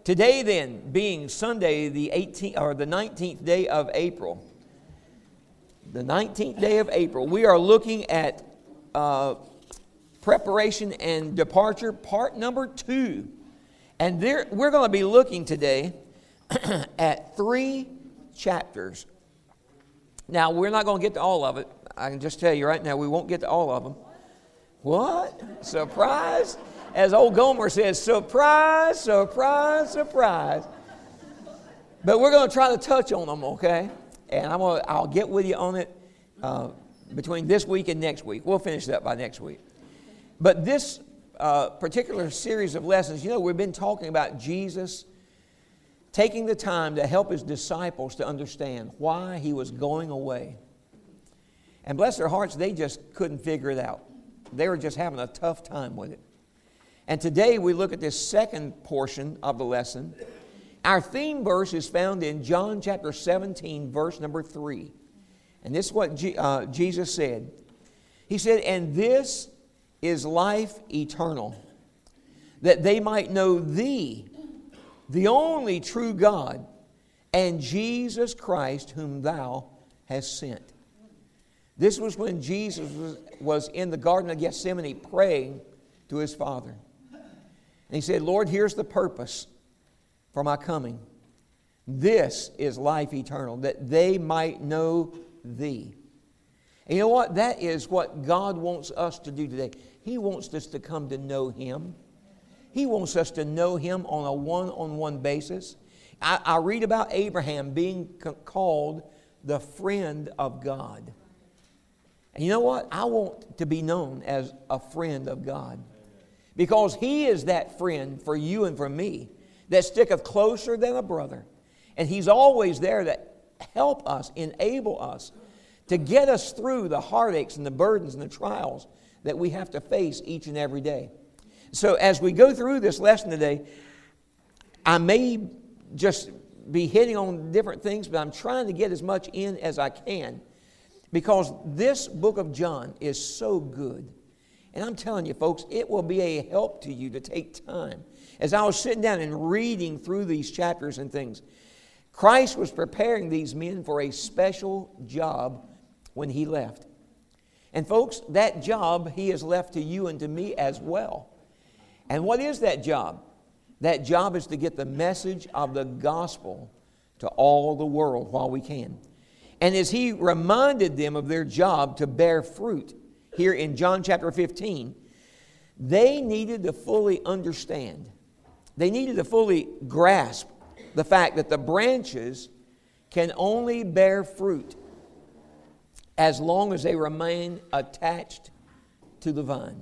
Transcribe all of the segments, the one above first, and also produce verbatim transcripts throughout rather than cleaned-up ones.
Today then, being Sunday the eighteenth or the nineteenth day of April, the nineteenth day of April, we are looking at uh, preparation and departure, part number two. And there, we're going to be looking today at three chapters. Now, we're not going to get to all of it. I can just tell you right now, we won't get to all of them. What? Surprise? As old Gomer says, surprise, surprise, surprise. But we're going to try to touch on them, okay? And I'm gonna, I'll get with you on it uh, between this week and next week. We'll finish that by next week. But this uh, particular series of lessons, you know, we've been talking about Jesus taking the time to help His disciples to understand why He was going away. And bless their hearts, they just couldn't figure it out. They were just having a tough time with it. And today we look at this second portion of the lesson. Our theme verse is found in John chapter seventeen, verse number three. And this is what G- uh, Jesus said. He said, "And this is life eternal, that they might know Thee, the only true God, and Jesus Christ, whom Thou hast sent." This was when Jesus was, was in the Garden of Gethsemane praying to His Father. And He said, "Lord, here's the purpose for my coming. This is life eternal, that they might know Thee." And you know what? That is what God wants us to do today. He wants us to come to know Him. He wants us to know Him on a one-on-one basis. I, I read about Abraham being c- called the friend of God. And you know what? I want to be known as a friend of God. Because He is that friend for you and for me that sticketh closer than a brother. And He's always there to help us, enable us, to get us through the heartaches and the burdens and the trials that we have to face each and every day. So as we go through this lesson today, I may just be hitting on different things, but I'm trying to get as much in as I can, because this book of John is so good. And I'm telling you, folks, it will be a help to you to take time. As I was sitting down and reading through these chapters and things, Christ was preparing these men for a special job when He left. And folks, that job He has left to you and to me as well. And what is that job? That job is to get the message of the gospel to all the world while we can. And as He reminded them of their job to bear fruit, here in John chapter fifteen, they needed to fully understand, they needed to fully grasp the fact that the branches can only bear fruit as long as they remain attached to the vine.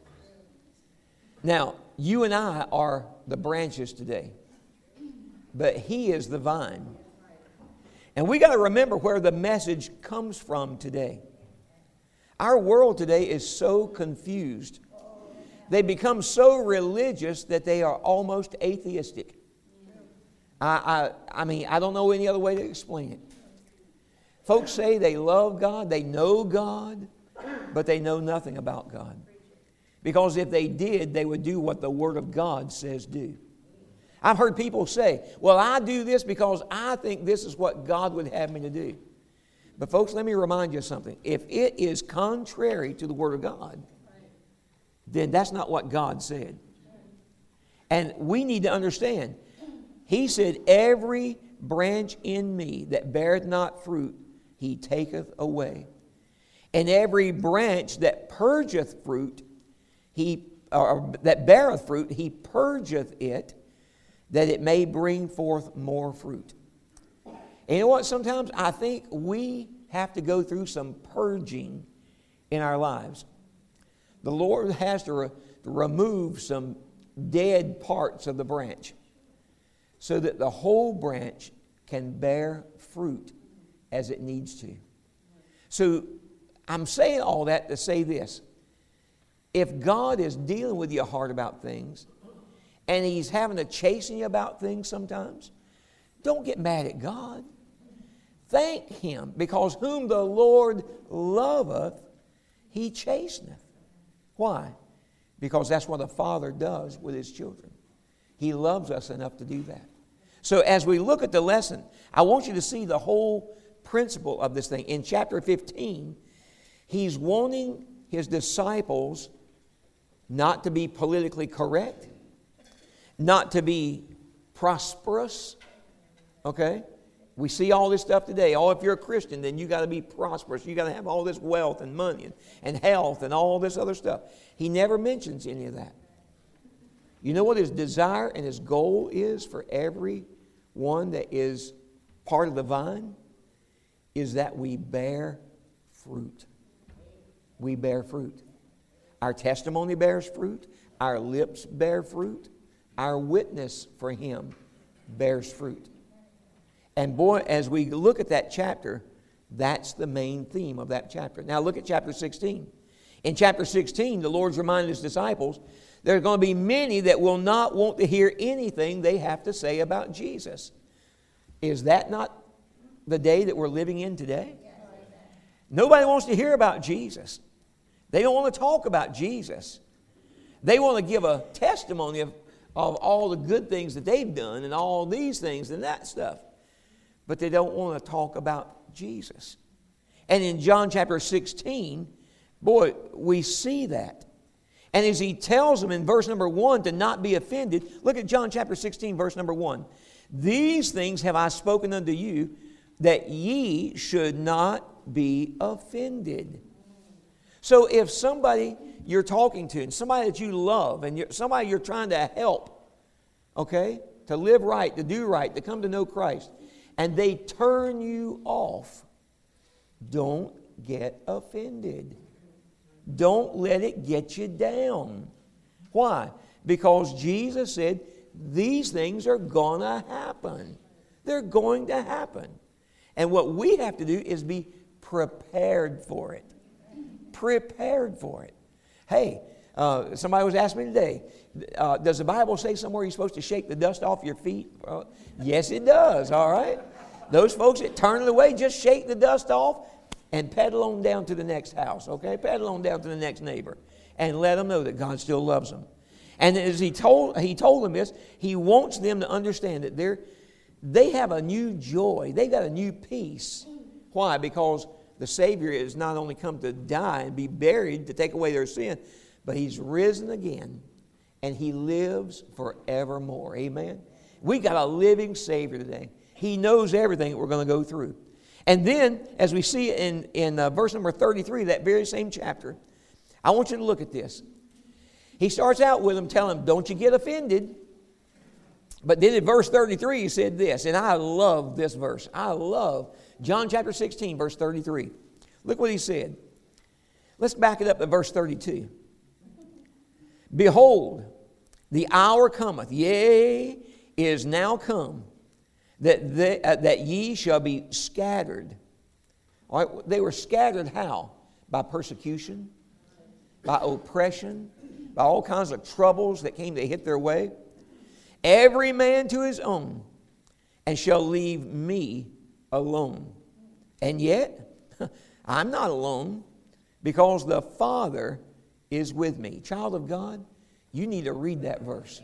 Now, you and I are the branches today, but He is the vine. And we got to remember where the message comes from today. Our world today is so confused. They become so religious that they are almost atheistic. I, I, I mean, I don't know any other way to explain it. Folks say they love God, they know God, but they know nothing about God. Because if they did, they would do what the Word of God says do. I've heard people say, well, I do this because I think this is what God would have me to do. But folks, let me remind you of something. If it is contrary to the Word of God, then that's not what God said. And we need to understand, He said, every branch in me that beareth not fruit, He taketh away. And every branch that purgeth fruit, He or that beareth fruit, He purgeth it, that it may bring forth more fruit. And you know what? Sometimes I think we have to go through some purging in our lives. The Lord has to, re- to remove some dead parts of the branch so that the whole branch can bear fruit as it needs to. So I'm saying all that to say this. If God is dealing with your heart about things and He's having to chasten you about things sometimes, don't get mad at God. Thank Him, because whom the Lord loveth, He chasteneth. Why? Because that's what a father does with his children. He loves us enough to do that. So as we look at the lesson, I want you to see the whole principle of this thing. In chapter fifteen, he's wanting his disciples not to be politically correct, not to be prosperous, okay? We see all this stuff today. Oh, if you're a Christian, then you got to be prosperous. You got to have all this wealth and money and, and health and all this other stuff. He never mentions any of that. You know what his desire and his goal is for every one that is part of the vine? Is that we bear fruit. We bear fruit. Our testimony bears fruit. Our lips bear fruit. Our witness for him bears fruit. And boy, as we look at that chapter, that's the main theme of that chapter. Now look at chapter sixteen. In chapter sixteen, the Lord's reminded his disciples, there are going to be many that will not want to hear anything they have to say about Jesus. Is that not the day that we're living in today? Nobody wants to hear about Jesus. They don't want to talk about Jesus. They want to give a testimony of, of all the good things that they've done and all these things and that stuff. But they don't want to talk about Jesus. And in John chapter sixteen, boy, we see that. And as he tells them in verse number one to not be offended, look at John chapter sixteen, verse number one. These things have I spoken unto you, that ye should not be offended. So if somebody you're talking to, and somebody that you love, and you're, somebody you're trying to help, okay, to live right, to do right, to come to know Christ, and they turn you off, don't get offended. Don't let it get you down. Why? Because Jesus said these things are going to happen. They're going to happen. And what we have to do is be prepared for it. Prepared for it. Hey, uh, somebody was asking me today, uh, does the Bible say somewhere you're supposed to shake the dust off your feet? Uh, yes, it does, all right? Those folks that turn it away, just shake the dust off and pedal on down to the next house, okay? Pedal on down to the next neighbor and let them know that God still loves them. And as he told, he told them this, he wants them to understand that they're, they have a new joy. They got a new peace. Why? Because the Savior has not only come to die and be buried to take away their sin, but he's risen again and he lives forevermore. Amen? We got a living Savior today. He knows everything that we're going to go through. And then, as we see in, in uh, verse number thirty-three, that very same chapter, I want you to look at this. He starts out with them telling them, don't you get offended. But then in verse thirty-three, he said this, and I love this verse. I love John chapter sixteen, verse thirty-three. Look what he said. Let's back it up to verse thirty-two. Behold, the hour cometh, yea, is now come, that they, uh, that ye shall be scattered. All right, they were scattered how? By persecution, by oppression, by all kinds of troubles that came to hit their way. Every man to his own, and shall leave me alone. And yet, I'm not alone, because the Father is with me. Child of God, you need to read that verse.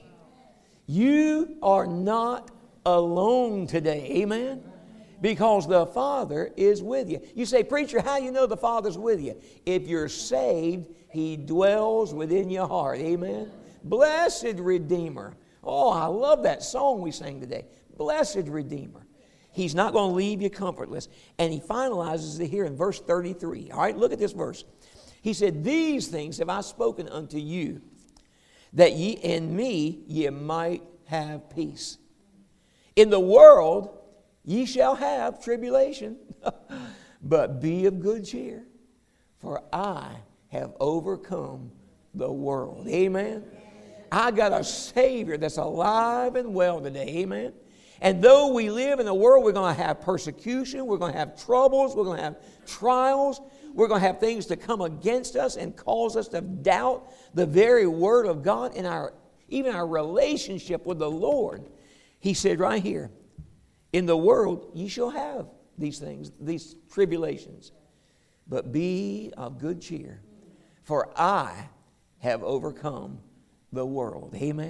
You are not alone today. Amen? Because the Father is with you. You say, preacher, how do you know the Father's with you? If you're saved, he dwells within your heart. Amen? Blessed Redeemer. Oh, I love that song we sang today. Blessed Redeemer. He's not going to leave you comfortless. And he finalizes it here in verse thirty-three. All right, look at this verse. He said, these things have I spoken unto you, that ye in me ye might have peace. In the world ye shall have tribulation, but be of good cheer, for I have overcome the world. Amen. I got a Savior that's alive and well today. Amen. And though we live in the world, we're going to have persecution, we're going to have troubles, we're going to have trials, we're going to have things to come against us and cause us to doubt the very Word of God in our, even our relationship with the Lord. He said right here, in the world ye shall have these things, these tribulations, but be of good cheer, for I have overcome the world. Amen.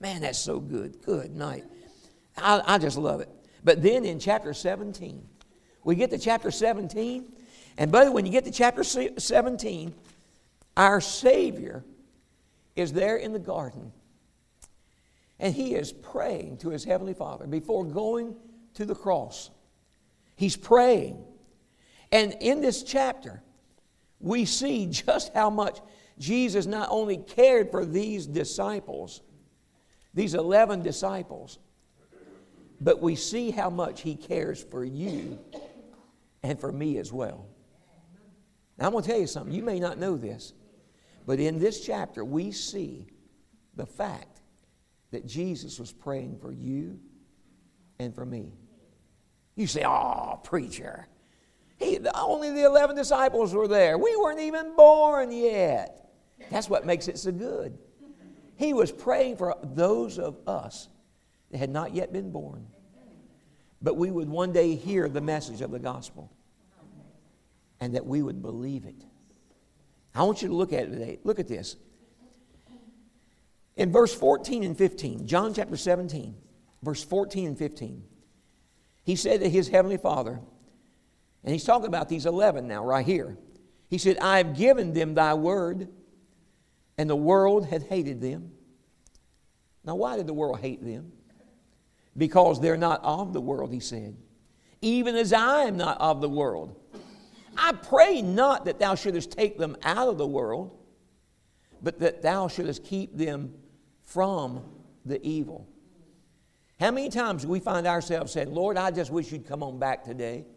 Man, that's so good. Good night. I, I just love it. But then in chapter seventeen, we get to chapter seventeen, and buddy, when you get to chapter seventeen, our Savior is there in the garden, and He is praying to His Heavenly Father before going to the cross. He's praying. And in this chapter, we see just how much Jesus not only cared for these disciples, these eleven disciples, but we see how much He cares for you and for me as well. Now, I'm going to tell you something. You may not know this, but in this chapter, we see the fact that Jesus was praying for you and for me. You say, oh, preacher, he, only the eleven disciples were there. We weren't even born yet. That's what makes it so good. He was praying for those of us that had not yet been born, but we would one day hear the message of the gospel and that we would believe it. I want you to look at it today. Look at this. In verse fourteen and fifteen, John chapter seventeen, verse fourteen and fifteen, He said to His Heavenly Father, and He's talking about these eleven now right here. He said, I have given them Thy word, and the world hath hated them. Now, why did the world hate them? Because they're not of the world, He said, even as I am not of the world. I pray not that Thou shouldest take them out of the world, but that Thou shouldest keep them from the evil. How many times do we find ourselves saying, Lord, I just wish You'd come on back today?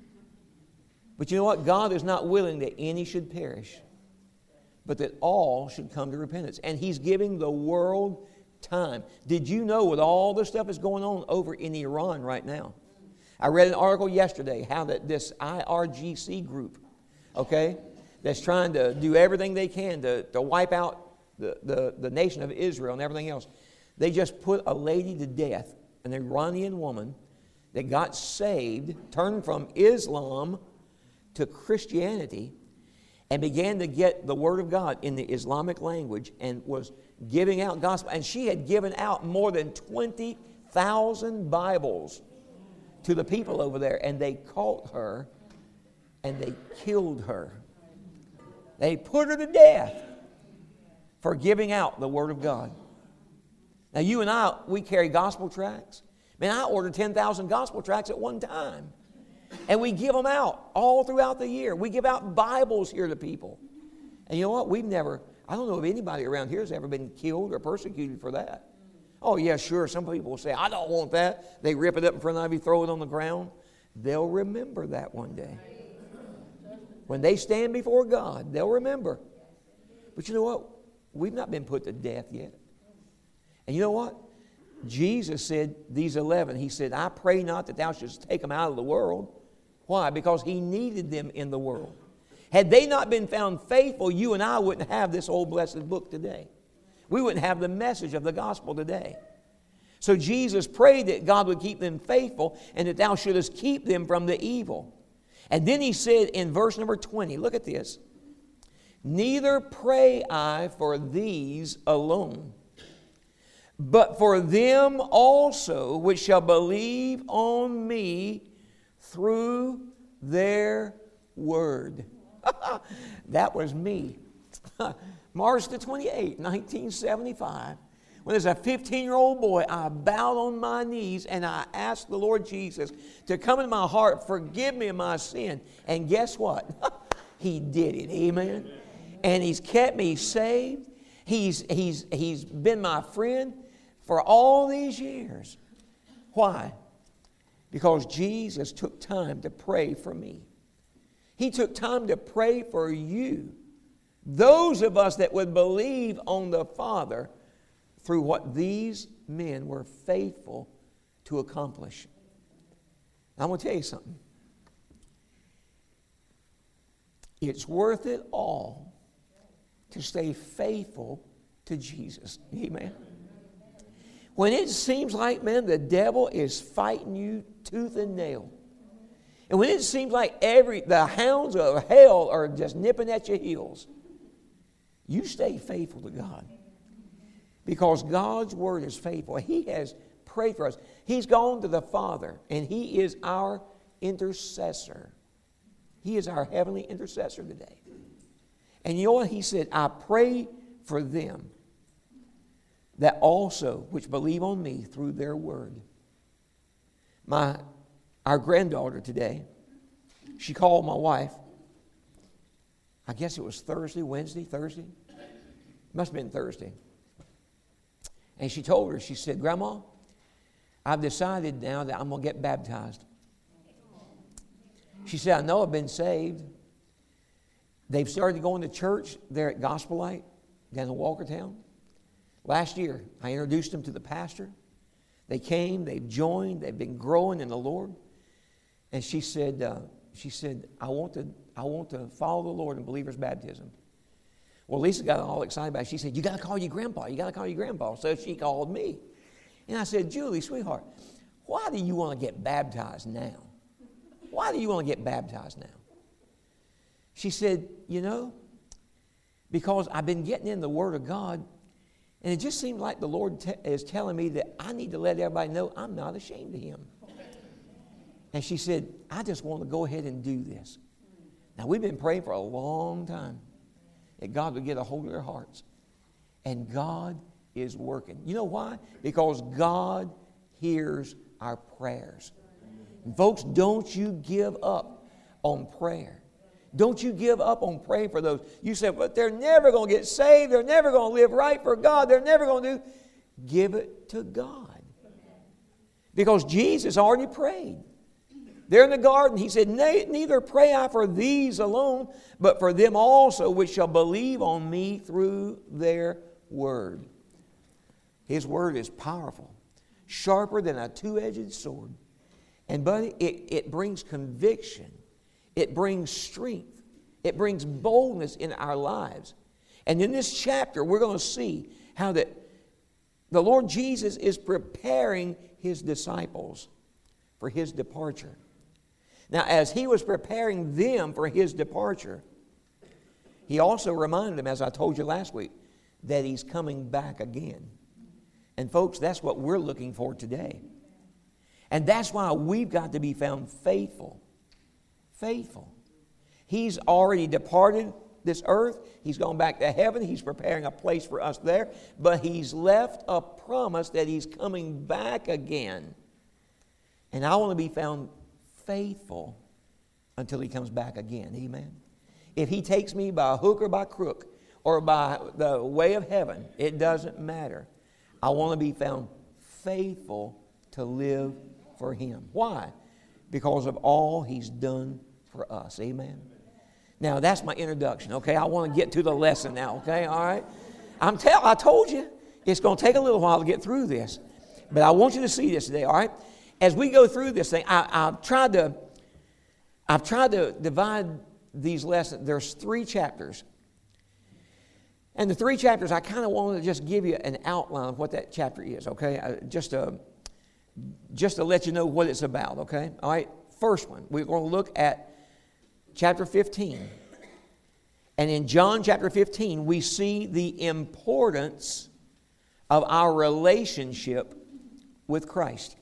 But you know what? God is not willing that any should perish, but that all should come to repentance. And He's giving the world time. Did you know with all the stuff that's going on over in Iran right now? I read an article yesterday how that this I R G C group, okay, that's trying to do everything they can to, to wipe out the, the, the nation of Israel and everything else. They just put a lady to death, an Iranian woman that got saved, turned from Islam to Christianity, and began to get the Word of God in the Islamic language and was giving out gospel. And she had given out more than twenty thousand Bibles to the people over there, and they caught her and they killed her. They put her to death for giving out the Word of God. Now, you and I, we carry gospel tracts. Man, I ordered ten thousand gospel tracts at one time. And we give them out all throughout the year. We give out Bibles here to people. And you know what? We've never, I don't know if anybody around here has ever been killed or persecuted for that. Oh, yeah, sure. Some people will say, I don't want that. They rip it up in front of you, throw it on the ground. They'll remember that one day. When they stand before God, they'll remember. But you know what? We've not been put to death yet. And you know what? Jesus said, these eleven, He said, I pray not that Thou shouldst take them out of the world. Why? Because He needed them in the world. Had they not been found faithful, you and I wouldn't have this old blessed book today. We wouldn't have the message of the gospel today. So Jesus prayed that God would keep them faithful and that Thou shouldest keep them from the evil. And then He said in verse number twenty, look at this. Neither pray I for these alone, but for them also which shall believe on me through their word. That was me. March the twenty-eighth, nineteen seventy-five. When as a fifteen-year-old boy, I bowed on my knees and I asked the Lord Jesus to come in my heart, forgive me of my sin. And guess what? He did it. Amen. And He's kept me saved. He's, he's, he's been my friend for all these years. Why? Because Jesus took time to pray for me. He took time to pray for you. Those of us that would believe on the Father through what these men were faithful to accomplish. Now, I'm going to tell you something. It's worth it all to stay faithful to Jesus. Amen. When it seems like, man, the devil is fighting you tooth and nail. And when it seems like every the hounds of hell are just nipping at your heels, you stay faithful to God. Because God's word is faithful. He has prayed for us. He's gone to the Father, and He is our intercessor. He is our heavenly intercessor today. And you know what? He said, I pray for them that also which believe on me through their word. My, our granddaughter today, she called my wife. I guess it was Thursday, Wednesday, Thursday. It must have been Thursday. And she told her, she said, Grandma, I've decided now that I'm going to get baptized. She said, I know I've been saved. They've started going to church there at Gospelite down in Walkertown. Last year, I introduced them to the pastor. They came, they've joined, they've been growing in the Lord. And she said, uh, she said, I want to, I want to follow the Lord in believer's baptism. Well, Lisa got all excited about it. She said, you got to call your grandpa. You got to call your grandpa. So she called me. And I said, Julie, sweetheart, why do you want to get baptized now? Why do you want to get baptized now? She said, you know, because I've been getting in the Word of God, and it just seems like the Lord te- is telling me that I need to let everybody know I'm not ashamed of Him. And she said, I just want to go ahead and do this. Now, we've been praying for a long time that God would get a hold of their hearts. And God is working. You know why? Because God hears our prayers. And folks, don't you give up on prayer. Don't you give up on praying for those. You say, but they're never going to get saved. They're never going to live right for God. They're never going to do. Give it to God. Because Jesus already prayed. There in the garden, He said, neither pray I for these alone, but for them also which shall believe on me through their word. His word is powerful, sharper than a two-edged sword. And buddy, it, it brings conviction. It brings strength. It brings boldness in our lives. And in this chapter, we're going to see how that the Lord Jesus is preparing His disciples for His departure. Now, as He was preparing them for His departure, He also reminded them, as I told you last week, that He's coming back again. And folks, that's what we're looking for today. And that's why we've got to be found faithful. Faithful. He's already departed this earth. He's gone back to heaven. He's preparing a place for us there. But He's left a promise that He's coming back again. And I want to be found faithful until He comes back again. Amen. If He takes me by hook or by crook or by the way of heaven, it doesn't matter. I want to be found faithful to live for Him. Why? Because of all He's done for us. Amen. Now, that's my introduction, okay? I want to get to the lesson now, okay? All right? I'm tell, I told you it's going to take a little while to get through this. But I want you to see this today, all right? As we go through this thing, I, I've tried to I've tried to divide these lessons. There's three chapters. And the three chapters, I kind of want to just give you an outline of what that chapter is, okay? Uh, just, to, just to let you know what it's about, okay? All right, first one, we're going to look at chapter fifteen. And in John chapter fifteen, we see the importance of our relationship with Christ.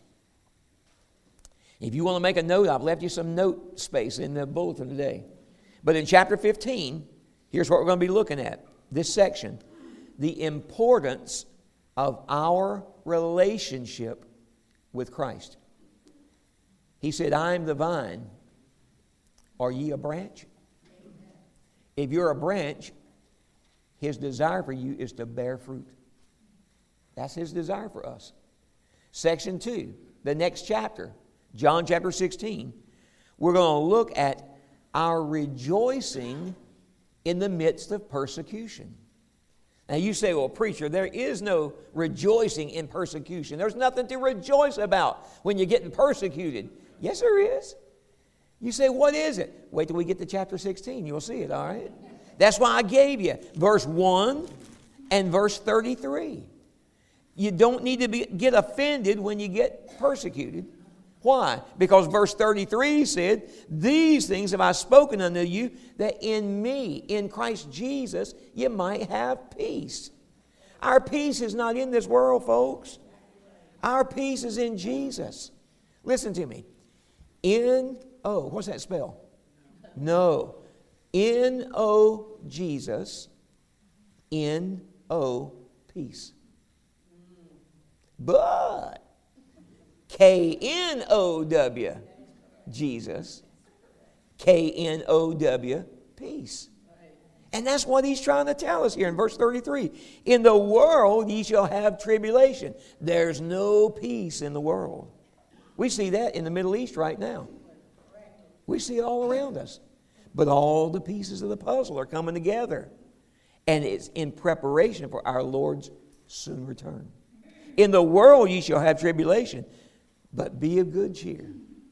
If you want to make a note, I've left you some note space in the bulletin today. But in chapter fifteen, here's what we're going to be looking at. This section, the importance of our relationship with Christ. He said, I am the vine. Are ye a branch? If you're a branch, His desire for you is to bear fruit. That's His desire for us. Section two, the next chapter, John chapter sixteen, we're going to look at our rejoicing in the midst of persecution. Now you say, well, preacher, there is no rejoicing in persecution. There's nothing to rejoice about when you're getting persecuted. Yes, there is. You say, what is it? Wait till we get to chapter sixteen. You'll see it, all right? That's why I gave you verse one and verse thirty-three. You don't need to be, get offended when you get persecuted. Why? Because verse thirty-three said, these things have I spoken unto you, that in me, in Christ Jesus, you might have peace. Our peace is not in this world, folks. Our peace is in Jesus. Listen to me. N O, what's that spell? No. N O Jesus, N O peace. But K N O W Jesus, K N O W peace. And that's what he's trying to tell us here in verse thirty-three. In the world ye shall have tribulation. There's no peace in the world. We see that in the Middle East right now. We see it all around us. But all the pieces of the puzzle are coming together. And it's in preparation for our Lord's soon return. In the world ye shall have tribulation, but be of good cheer,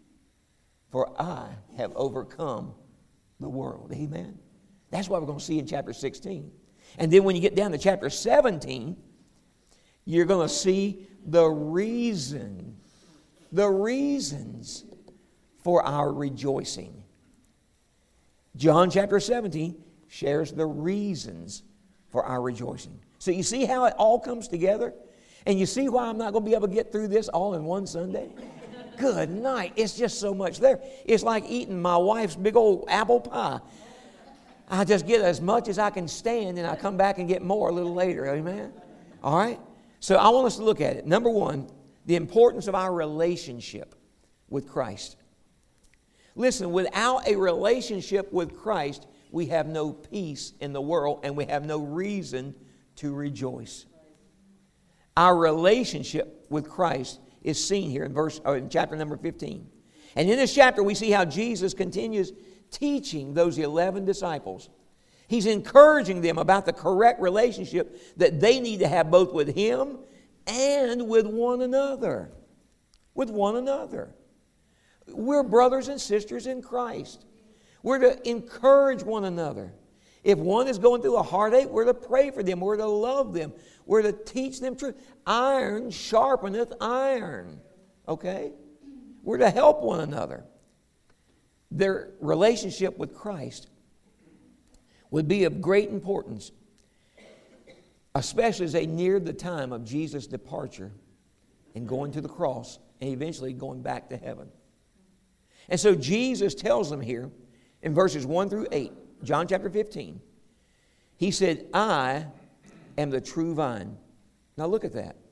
for I have overcome the world. Amen. That's what we're going to see in chapter sixteen. And then when you get down to chapter seventeen, you're going to see the reason, the reasons for our rejoicing. John chapter seventeen shares the reasons for our rejoicing. So you see how it all comes together? And you see why I'm not going to be able to get through this all in one Sunday? Good night. It's just so much there. It's like eating my wife's big old apple pie. I just get as much as I can stand, and I come back and get more a little later. Amen? All right? So I want us to look at it. Number one, the importance of our relationship with Christ. Listen, without a relationship with Christ, we have no peace in the world, and we have no reason to rejoice. Our relationship with Christ is seen here in verse or in chapter number fifteen. And in this chapter, we see how Jesus continues teaching those eleven disciples. He's encouraging them about the correct relationship that they need to have both with Him and with one another. With one another. We're brothers and sisters in Christ. We're to encourage one another. If one is going through a heartache, we're to pray for them. We're to love them. We're to teach them truth. Iron sharpeneth iron. Okay? We're to help one another. Their relationship with Christ would be of great importance, especially as they neared the time of Jesus' departure and going to the cross and eventually going back to heaven. And so Jesus tells them here in verses one through eight, John chapter fifteen, He said, I am the true vine. Now look at that.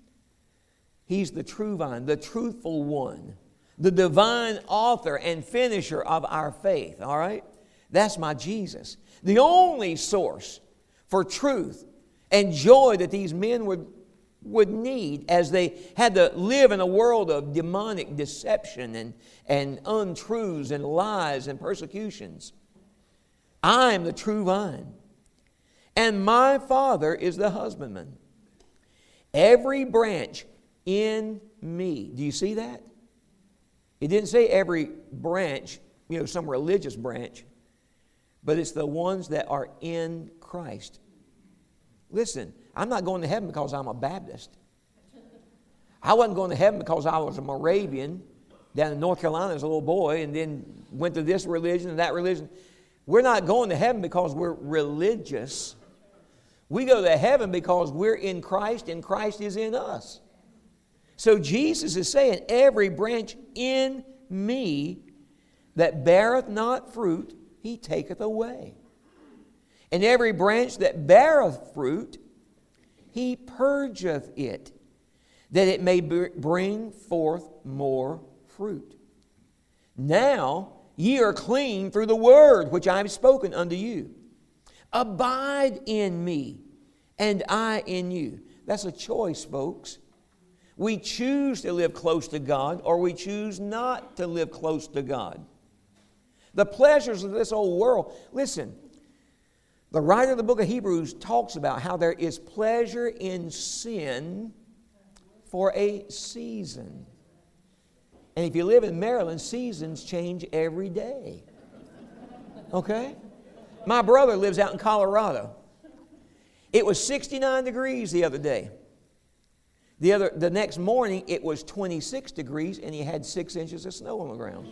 He's the true vine, the truthful one, the divine author and finisher of our faith, all right? That's my Jesus. The only source for truth and joy that these men would, would need as they had to live in a world of demonic deception and, and untruths and lies and persecutions. I am the true vine, and my Father is the husbandman. Every branch in me. Do you see that? It didn't say every branch, you know, some religious branch, but it's the ones that are in Christ. Listen, I'm not going to heaven because I'm a Baptist. I wasn't going to heaven because I was a Moravian down in North Carolina as a little boy and then went to this religion and that religion. We're not going to heaven because we're religious. We go to heaven because we're in Christ and Christ is in us. So Jesus is saying, every branch in me that beareth not fruit, He taketh away. And every branch that beareth fruit, He purgeth it, that it may bring forth more fruit. Now ye are clean through the word which I have spoken unto you. Abide in me, and I in you. That's a choice, folks. We choose to live close to God, or we choose not to live close to God. The pleasures of this old world. Listen, the writer of the book of Hebrews talks about how there is pleasure in sin for a season. And if you live in Maryland, seasons change every day. Okay? My brother lives out in Colorado. It was sixty-nine degrees the other day. The other, the next morning, it was twenty-six degrees, and he had six inches of snow on the ground.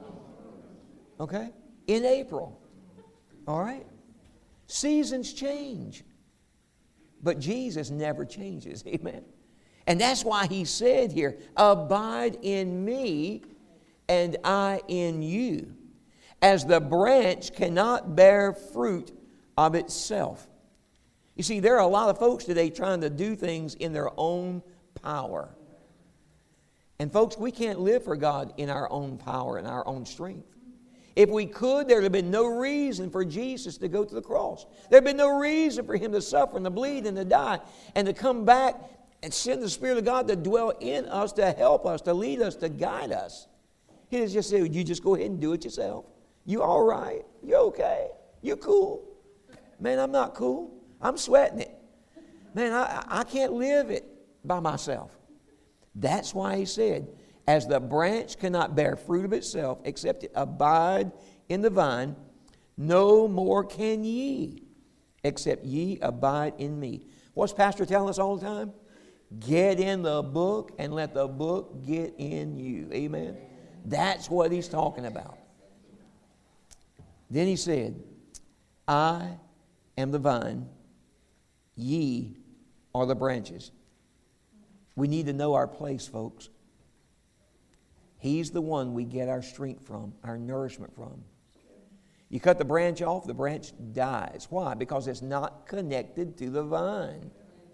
Okay? In April. All right? Seasons change. But Jesus never changes. Amen. And that's why he said here, abide in me and I in you, as the branch cannot bear fruit of itself. You see, there are a lot of folks today trying to do things in their own power. And folks, we can't live for God in our own power and our own strength. If we could, there would have been no reason for Jesus to go to the cross. There would have been no reason for him to suffer and to bleed and to die and to come back and send the Spirit of God to dwell in us, to help us, to lead us, to guide us. He just said, you just go ahead and do it yourself. You all right? You okay? You cool? Man, I'm not cool. I'm sweating it. Man, I, I can't live it by myself. That's why he said, as the branch cannot bear fruit of itself, except it abide in the vine, no more can ye, except ye abide in me. What's Pastor telling us all the time? Get in the book and let the book get in you. Amen? That's what he's talking about. Then he said, I am the vine, ye are the branches. We need to know our place, folks. He's the one we get our strength from, our nourishment from. You cut the branch off, the branch dies. Why? Because it's not connected to the vine.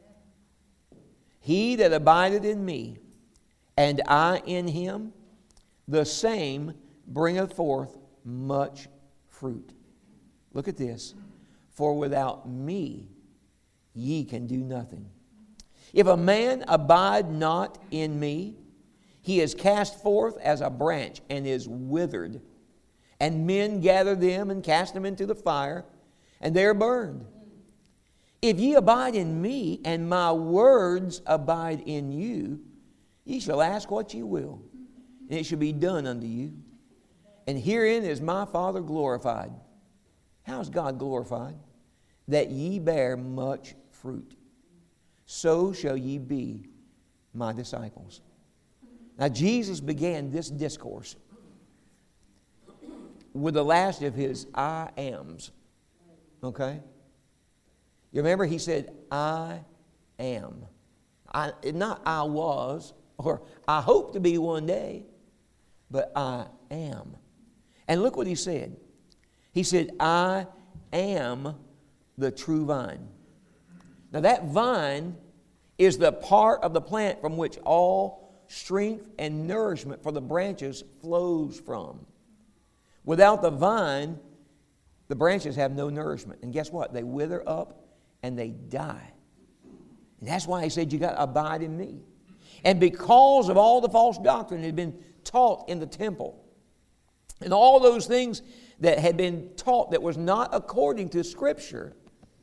He that abideth in me, and I in him, the same bringeth forth much fruit. Look at this. For without me, ye can do nothing. If a man abide not in me, he is cast forth as a branch and is withered. And men gather them and cast them into the fire, and they are burned. If ye abide in me, and my words abide in you, ye shall ask what ye will, and it shall be done unto you. And herein is my Father glorified. How is God glorified? That ye bear much fruit. So shall ye be my disciples. Now, Jesus began this discourse with the last of his I ams. Okay? You remember he said, I am. I, not I was, or I hope to be one day, but I am. And look what he said. He said, I am the true vine. Now that vine is the part of the plant from which all strength and nourishment for the branches flows from. Without the vine, the branches have no nourishment. And guess what? They wither up and they die. And that's why he said, you got to abide in me. And because of all the false doctrine that had been taught in the temple, and all those things that had been taught that was not according to Scripture,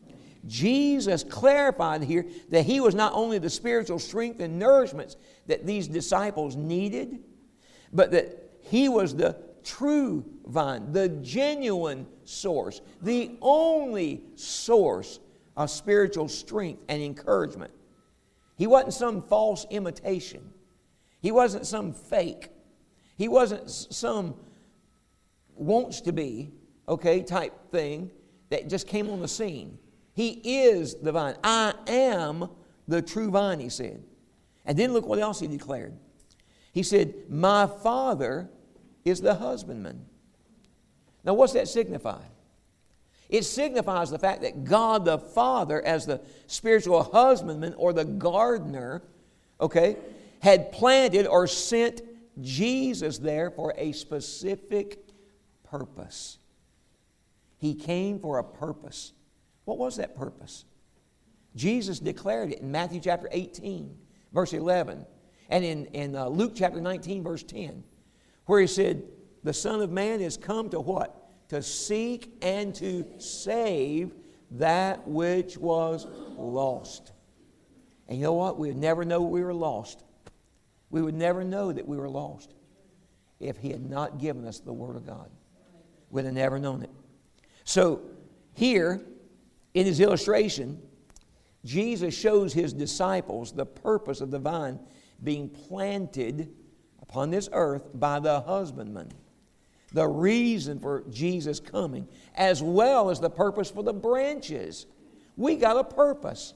Jesus clarified here that he was not only the spiritual strength and nourishments that these disciples needed, but that he was the true vine, the genuine source, the only source of spiritual strength and encouragement. He wasn't some false imitation. He wasn't some fake. He wasn't some wants to be, okay, type thing that just came on the scene. He is the vine. I am the true vine, he said. And then look what else he declared. He said, my Father is the husbandman. Now what's that signify? It signifies the fact that God the Father, as the spiritual husbandman or the gardener, okay, had planted or sent Jesus there for a specific purpose. He came for a purpose. What was that purpose? Jesus declared it in Matthew chapter eighteen, verse eleven, and in, in uh, Luke chapter nineteen, verse ten, where he said, the Son of Man is come to what? To seek and to save that which was lost. And you know what? We would never know we were lost. We would never know that we were lost if he had not given us the Word of God. We'd have never known it. So here, in his illustration, Jesus shows his disciples the purpose of the vine being planted upon this earth by the husbandman. The reason for Jesus coming, as well as the purpose for the branches. We got a purpose.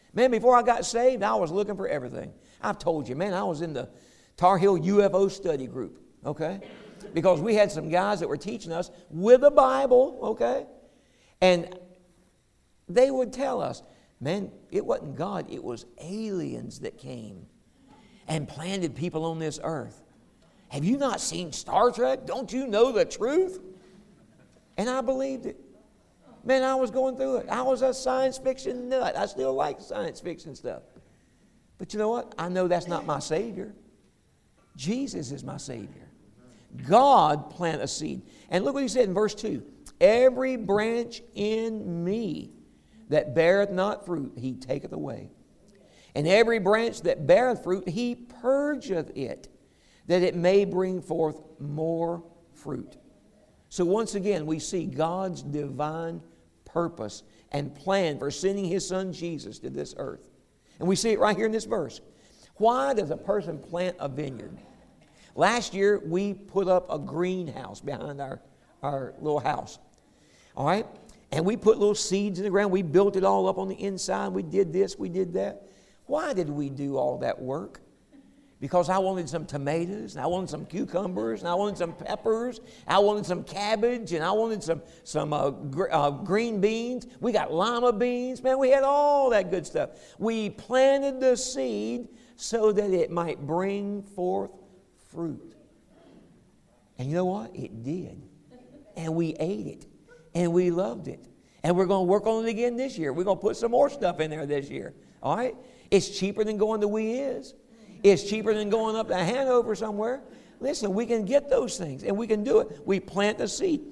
Man, before I got saved, I was looking for everything. I've told you, man, I was in the Tar Heel U F O study group, okay? Because we had some guys that were teaching us with the Bible, okay? And they would tell us, man, it wasn't God, it was aliens that came and planted people on this earth. Have you not seen Star Trek? Don't you know the truth? And I believed it. Man, I was going through it. I was a science fiction nut. I still like science fiction stuff. But you know what? I know that's not my Savior. Jesus is my Savior. God planted a seed. And look what he said in verse two. Every branch in me that beareth not fruit, he taketh away. And every branch that beareth fruit, he purgeth it, that it may bring forth more fruit. So once again, we see God's divine purpose and plan for sending His Son Jesus to this earth. And we see it right here in this verse. Why does a person plant a vineyard? Last year, we put up a greenhouse behind our, our little house. All right? And we put little seeds in the ground. We built it all up on the inside. We did this, we did that. Why did we do all that work? Because I wanted some tomatoes, and I wanted some cucumbers, and I wanted some peppers, I wanted some cabbage, and I wanted some, some uh, gr- uh, green beans. We got lima beans. Man, we had all that good stuff. We planted the seed so that it might bring forth fruit. And you know what? It did. And we ate it. And we loved it. And we're going to work on it again this year. We're going to put some more stuff in there this year. All right? It's cheaper than going to We Is. It's cheaper than going up to Hanover somewhere. Listen, we can get those things, and we can do it. We plant the seed.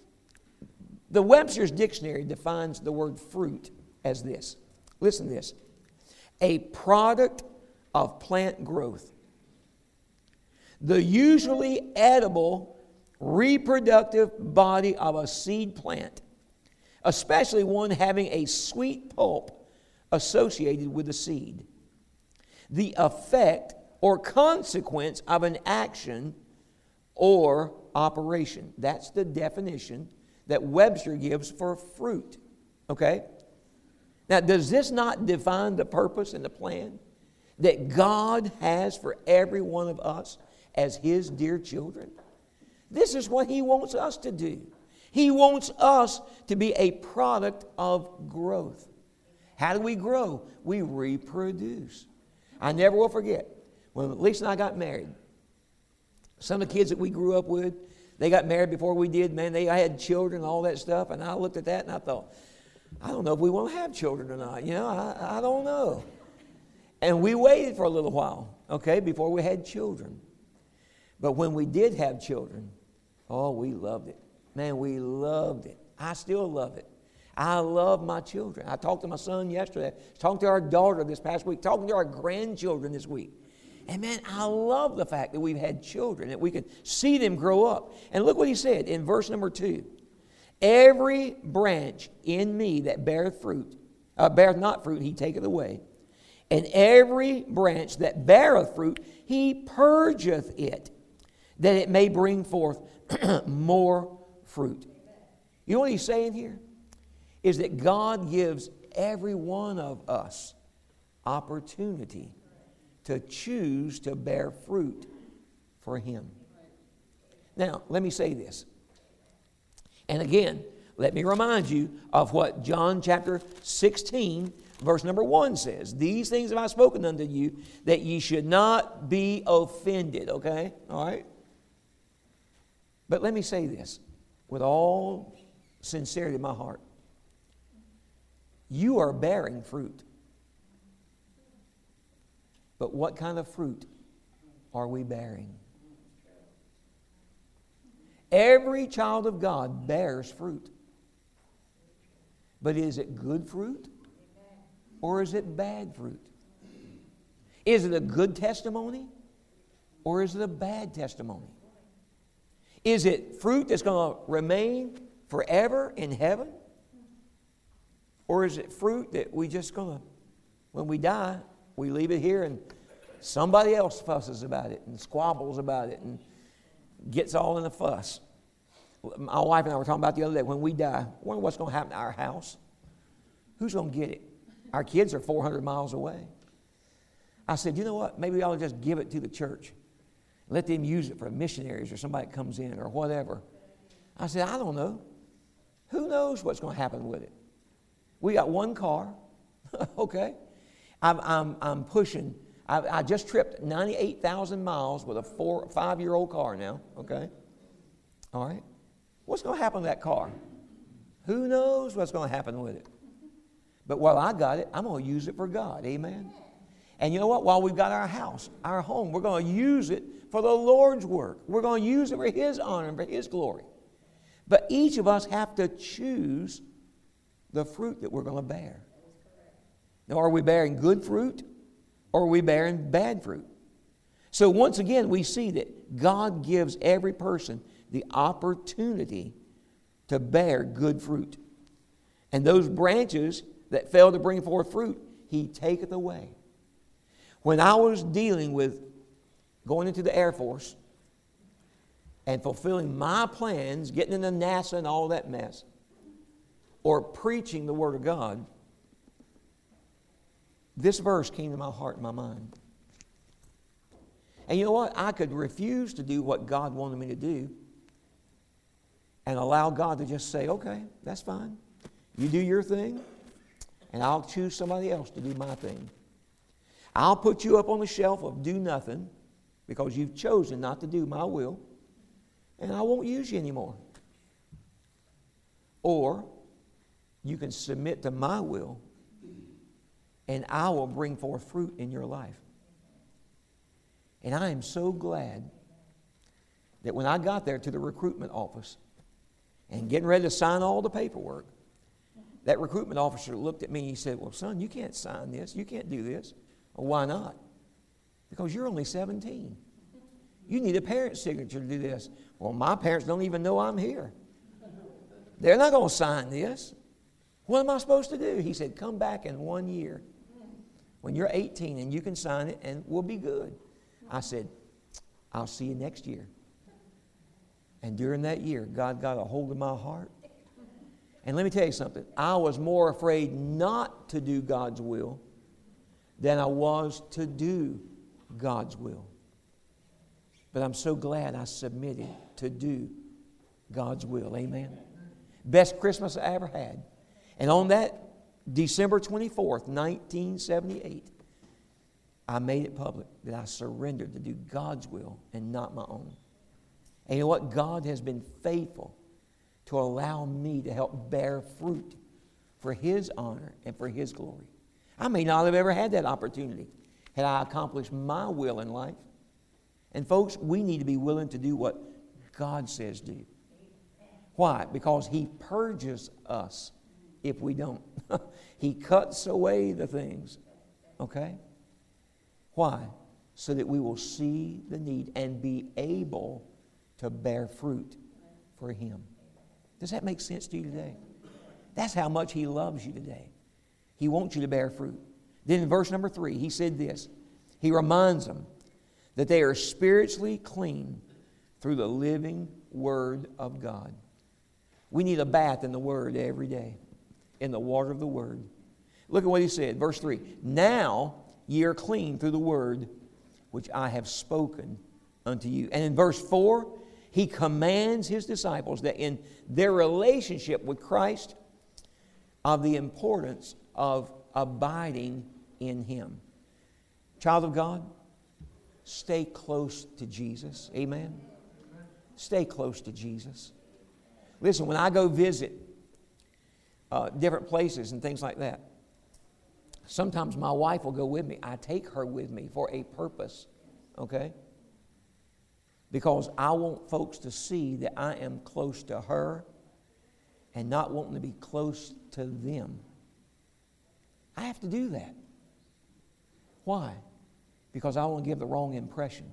The Webster's Dictionary defines the word fruit as this. Listen to this. A product of plant growth. The usually edible reproductive body of a seed plant, especially one having a sweet pulp associated with the seed. The effect or consequence of an action or operation. That's the definition that Webster gives for fruit. Okay? Now, does this not define the purpose and the plan that God has for every one of us as His dear children? This is what He wants us to do. He wants us to be a product of growth. How do we grow? We reproduce. I never will forget when Lisa and I got married. Some of the kids that we grew up with, they got married before we did. Man, they had children and all that stuff. And I looked at that and I thought, I don't know if we want to have children or not. You know, I, I don't know. And we waited for a little while, okay, before we had children. But when we did have children, oh, we loved it. Man, we loved it. I still love it. I love my children. I talked to my son yesterday. Talked to our daughter this past week. Talking to our grandchildren this week. And man, I love the fact that we've had children, that we can see them grow up. And look what he said in verse number two. Every branch in me that beareth fruit, uh, beareth not fruit, he taketh away. And every branch that beareth fruit, he purgeth it, that it may bring forth more fruit. You know what he's saying here? Is that God gives every one of us opportunity to choose to bear fruit for Him. Now, let me say this. And again, let me remind you of what John chapter sixteen, verse number one says. These things have I spoken unto you, that ye should not be offended. Okay? All right? But let me say this with all sincerity in my heart. You are bearing fruit. But what kind of fruit are we bearing? Every child of God bears fruit. But is it good fruit? Or is it bad fruit? Is it a good testimony? Or is it a bad testimony? Is it fruit that's going to remain forever in heaven? Or is it fruit that we just going to, when we die, we leave it here and somebody else fusses about it and squabbles about it and gets all in a fuss? My wife and I were talking about the other day, when we die, I wonder what's going to happen to our house. Who's going to get it? Our kids are four hundred miles away. I said, you know what? Maybe we ought to just give it to the church. Let them use it for missionaries or somebody that comes in or whatever. I said, I don't know. Who knows what's going to happen with it? We got one car. Okay. I'm, I'm, I'm pushing. I, I just tripped ninety-eight thousand miles with a four, five-year-old car now. Okay. All right. What's going to happen to that car? Who knows what's going to happen with it? But while I got it, I'm going to use it for God. Amen. And you know what? While we've got our house, our home, we're going to use it for the Lord's work. We're going to use it for His honor and for His glory. But each of us have to choose the fruit that we're going to bear. Now, are we bearing good fruit or are we bearing bad fruit? So once again, we see that God gives every person the opportunity to bear good fruit. And those branches that fail to bring forth fruit, He taketh away. When I was dealing with going into the Air Force and fulfilling my plans, getting into NASA and all that mess, or preaching the Word of God, this verse came to my heart and my mind. And you know what? I could refuse to do what God wanted me to do and allow God to just say, okay, that's fine. You do your thing, and I'll choose somebody else to do my thing. I'll put you up on the shelf of do nothing because you've chosen not to do my will, and I won't use you anymore. Or you can submit to my will, and I will bring forth fruit in your life. And I am so glad that when I got there to the recruitment office and getting ready to sign all the paperwork, that recruitment officer looked at me and he said, well, son, you can't sign this. You can't do this. Well, why not? Because you're only seventeen. You need a parent's signature to do this. Well, my parents don't even know I'm here. They're not going to sign this. What am I supposed to do? He said, come back in one year when you're eighteen and you can sign it and we'll be good. I said, I'll see you next year. And during that year, God got a hold of my heart. And let me tell you something. I was more afraid not to do God's will than I was to do God's will. But I'm so glad I submitted to do God's will. Amen. Best Christmas I ever had. And on that December twenty-fourth, nineteen seventy-eight, I made it public that I surrendered to do God's will and not my own. And you know what? God has been faithful to allow me to help bear fruit for His honor and for His glory. I may not have ever had that opportunity had I accomplished my will in life. And folks, we need to be willing to do what God says do. Why? Because He purges us if we don't. He cuts away the things. Okay? Why? So that we will see the need and be able to bear fruit for Him. Does that make sense to you today? That's how much He loves you today. He wants you to bear fruit. Then in verse number three, He said this. He reminds them that they are spiritually clean through the living Word of God. We need a bath in the Word every day, in the water of the Word. Look at what He said, verse three. Now ye are clean through the Word which I have spoken unto you. And in verse four, He commands His disciples that in their relationship with Christ, of the importance of abiding in Him. Child of God, stay close to Jesus. Amen? Stay close to Jesus. Listen, when I go visit uh, different places and things like that, sometimes my wife will go with me. I take her with me for a purpose, okay? Because I want folks to see that I am close to her and not wanting to be close to them. I have to do that. Why? Because I want to give the wrong impression.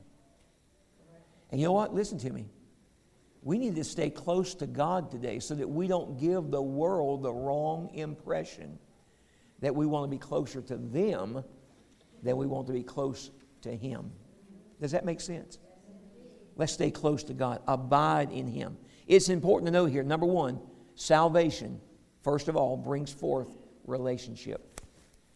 And you know what? Listen to me. We need to stay close to God today so that we don't give the world the wrong impression that we want to be closer to them than we want to be close to Him. Does that make sense? Let's stay close to God. Abide in Him. It's important to know here, number one, salvation, first of all, brings forth relationship.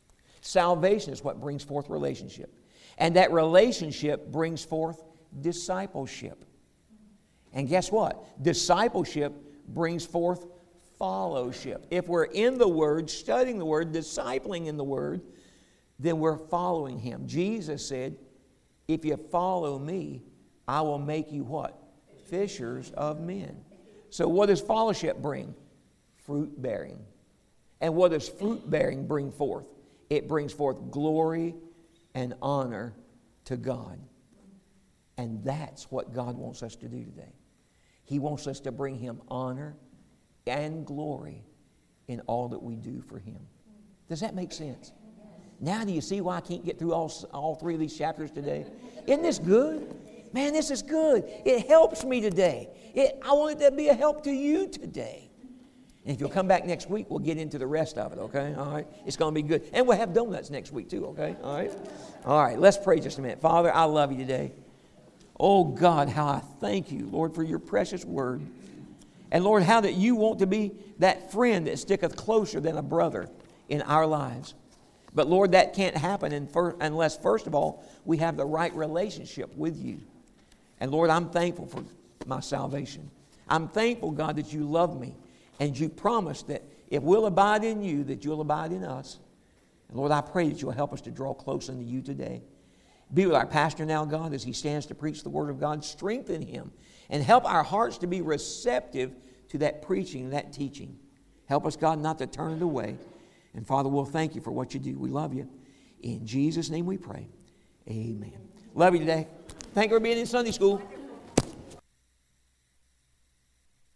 Salvation is what brings forth relationship. And that relationship brings forth discipleship. And guess what? Discipleship brings forth fellowship. If we're in the Word, studying the Word, discipling in the Word, then we're following Him. Jesus said, if you follow me, I will make you what? Fishers of men. So what does fellowship bring? Fruit bearing. And what does fruit bearing bring forth? It brings forth glory and honor to God. And that's what God wants us to do today. He wants us to bring Him honor and glory in all that we do for Him. Does that make sense? Now do you see why I can't get through all, all three of these chapters today? Isn't this good? Man, this is good. It helps me today. It, I want it to be a help to you today. And if you'll come back next week, we'll get into the rest of it, okay? All right? It's going to be good. And we'll have donuts next week too, okay? All right? All right, let's pray just a minute. Father, I love you today. Oh, God, how I thank you, Lord, for your precious word. And, Lord, how that you want to be that friend that sticketh closer than a brother in our lives. But, Lord, that can't happen in fir- unless, first of all, we have the right relationship with you. And, Lord, I'm thankful for my salvation. I'm thankful, God, that you love me. And you promised that if we'll abide in you, that you'll abide in us. And, Lord, I pray that you'll help us to draw close unto you today. Be with our pastor now, God, as he stands to preach the word of God. Strengthen him and help our hearts to be receptive to that preaching, that teaching. Help us, God, not to turn it away. And, Father, we'll thank you for what you do. We love you. In Jesus' name we pray. Amen. Love you today. Thank you for being in Sunday school.